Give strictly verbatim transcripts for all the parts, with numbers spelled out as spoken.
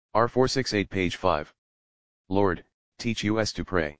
R four sixty-eight page five. Lord, teach us to pray.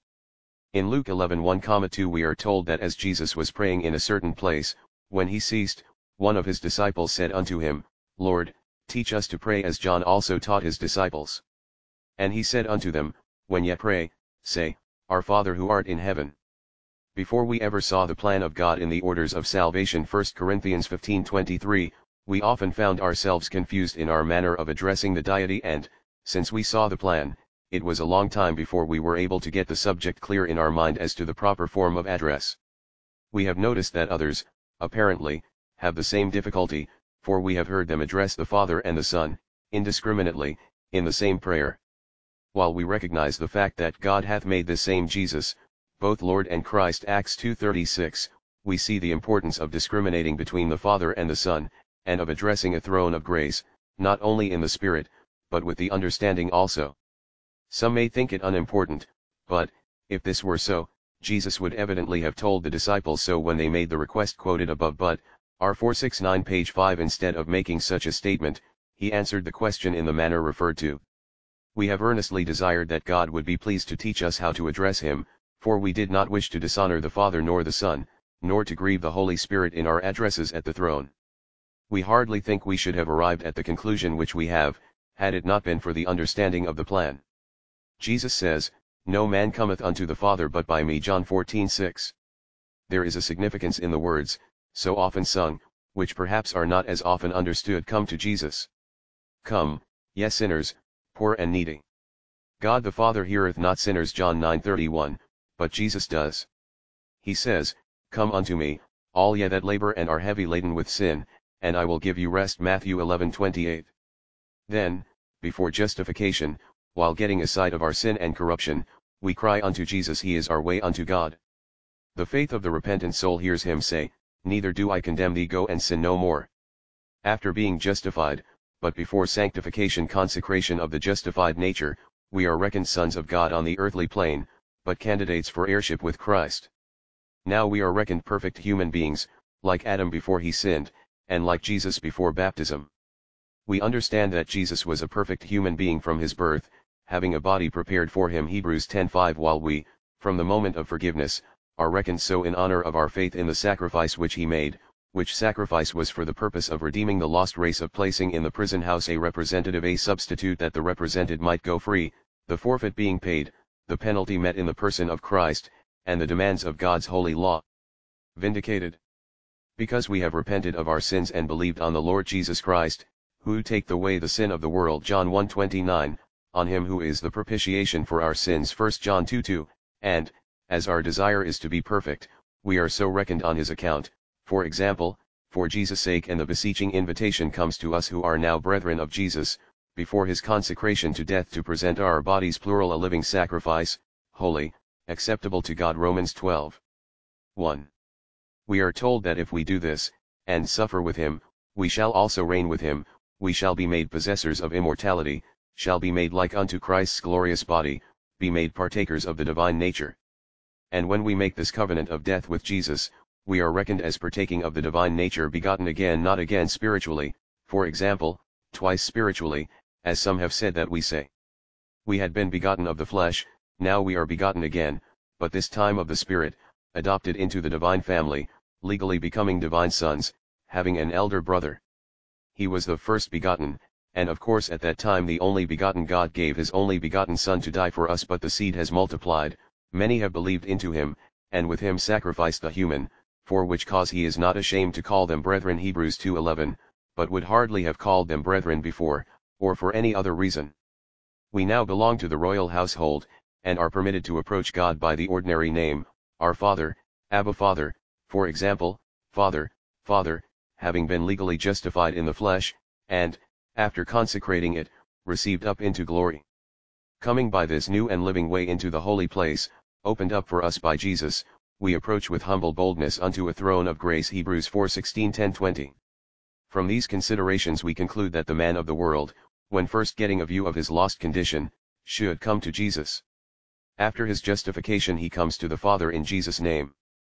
In Luke eleven one two we are told that as Jesus was praying in a certain place, when he ceased, one of his disciples said unto him, Lord, teach us to pray as John also taught his disciples. And he said unto them, When ye pray, say, Our Father who art in heaven. Before we ever saw the plan of God in the orders of salvation First Corinthians fifteen twenty-three, we often found ourselves confused in our manner of addressing the deity and, since we saw the plan, it was a long time before we were able to get the subject clear in our mind as to the proper form of address. We have noticed that others, apparently, have the same difficulty, for we have heard them address the Father and the Son, indiscriminately, in the same prayer. While we recognize the fact that God hath made this same Jesus, both Lord and Christ Acts two thirty-six, we see the importance of discriminating between the Father and the Son, and of addressing a throne of grace, not only in the Spirit, but with the understanding also. Some may think it unimportant, but, if this were so, Jesus would evidently have told the disciples so when they made the request quoted above, but, R four sixty-nine page five, instead of making such a statement, he answered the question in the manner referred to. We have earnestly desired that God would be pleased to teach us how to address him, for we did not wish to dishonor the Father nor the Son, nor to grieve the Holy Spirit in our addresses at the throne. We hardly think we should have arrived at the conclusion which we have, had it not been for the understanding of the plan. Jesus says, No man cometh unto the Father but by me, John fourteen six. There is a significance in the words, so often sung, which perhaps are not as often understood. Come to Jesus. Come, ye sinners, poor and needy. God the Father heareth not sinners, John nine thirty-one, but Jesus does. He says, Come unto me, all ye that labor and are heavy laden with sin, and I will give you rest, Matthew eleven twenty-eight. Then, before justification, while getting a sight of our sin and corruption, we cry unto Jesus. He is our way unto God. The faith of the repentant soul hears him say, Neither do I condemn thee, go and sin no more. After being justified, but before sanctification, consecration of the justified nature, we are reckoned sons of God on the earthly plane, but candidates for heirship with Christ. Now we are reckoned perfect human beings, like Adam before he sinned, and like Jesus before baptism. We understand that Jesus was a perfect human being from his birth, having a body prepared for him, Hebrews ten five, while we, from the moment of forgiveness, are reckoned so in honor of our faith in the sacrifice which he made, which sacrifice was for the purpose of redeeming the lost race, of placing in the prison house a representative, a substitute, that the represented might go free, the forfeit being paid, the penalty met in the person of Christ, and the demands of God's holy law vindicated. Because we have repented of our sins and believed on the Lord Jesus Christ, who take away the sin of the world, John one twenty-nine, on him who is the propitiation for our sins, First John two two, and, as our desire is to be perfect, we are so reckoned on his account. For example, for Jesus' sake, and the beseeching invitation comes to us who are now brethren of Jesus, before his consecration to death, to present our bodies plural a living sacrifice, holy, acceptable to God, Romans twelve one. We are told that if we do this, and suffer with him, we shall also reign with him, we shall be made possessors of immortality, shall be made like unto Christ's glorious body, be made partakers of the divine nature. And when we make this covenant of death with Jesus, we are reckoned as partaking of the divine nature, begotten again, not again spiritually, for example, twice spiritually, as some have said that we say. We had been begotten of the flesh, now we are begotten again, but this time of the Spirit, adopted into the divine family, legally becoming divine sons, having an elder brother. He was the first begotten, and of course at that time the only begotten. God gave his only begotten Son to die for us, but the seed has multiplied, many have believed into him, and with him sacrificed the human, for which cause he is not ashamed to call them brethren, Hebrews two eleven, but would hardly have called them brethren before, or for any other reason. We now belong to the royal household, and are permitted to approach God by the ordinary name, our Father, Abba Father, for example, Father, Father, having been legally justified in the flesh, and, after consecrating it, received up into glory. Coming by this new and living way into the holy place, opened up for us by Jesus, we approach with humble boldness unto a throne of grace, Hebrews four sixteen ten twenty. From these considerations we conclude that the man of the world, when first getting a view of his lost condition, should come to Jesus. After his justification he comes to the Father in Jesus' name.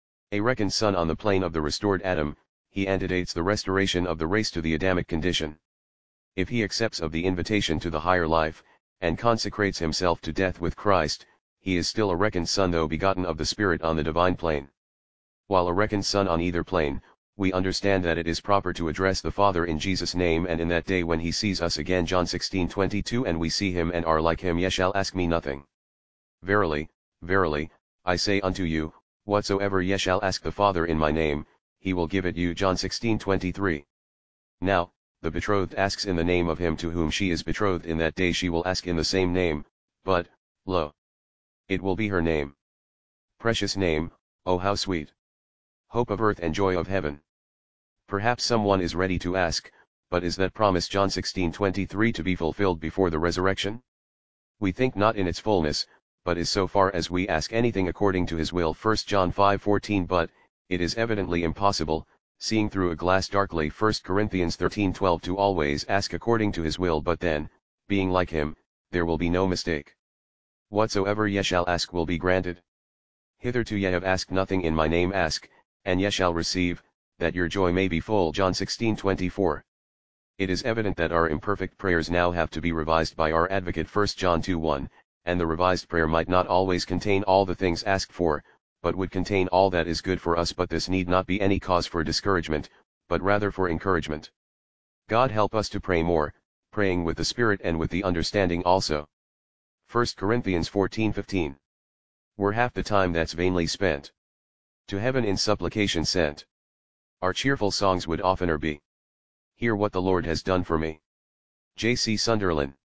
A reckoned son on the plane of the restored Adam, he antedates the restoration of the race to the Adamic condition. If he accepts of the invitation to the higher life, and consecrates himself to death with Christ, he is still a reckoned son though begotten of the Spirit on the divine plane. While a reckoned son on either plane, we understand that it is proper to address the Father in Jesus' name, and in that day when he sees us again, John sixteen twenty-two, and we see him and are like him, ye shall ask me nothing. Verily, verily, I say unto you, whatsoever ye shall ask the Father in my name, he will give it you, John sixteen twenty-three. Now, the betrothed asks in the name of him to whom she is betrothed. In that day she will ask in the same name, but, lo, it will be her name. Precious name, oh how sweet! Hope of earth and joy of heaven. Perhaps someone is ready to ask, but is that promise John sixteen twenty-three to be fulfilled before the resurrection? We think not in its fullness, but is so far as we ask anything according to his will, First John five fourteen. But, it is evidently impossible, seeing through a glass darkly, First Corinthians thirteen twelve, to always ask according to his will, but then, being like him, there will be no mistake. Whatsoever ye shall ask will be granted. Hitherto ye have asked nothing in my name. Ask, and ye shall receive, that your joy may be full, John sixteen twenty-four. It is evident that our imperfect prayers now have to be revised by our advocate, First John two one, and the revised prayer might not always contain all the things asked for, but would contain all that is good for us. But this need not be any cause for discouragement, but rather for encouragement. God help us to pray more, praying with the Spirit and with the understanding also. First Corinthians fourteen fifteen. We're half the time that's vainly spent. To heaven in supplication sent. Our cheerful songs would oftener be. Hear what the Lord has done for me. J C Sunderland.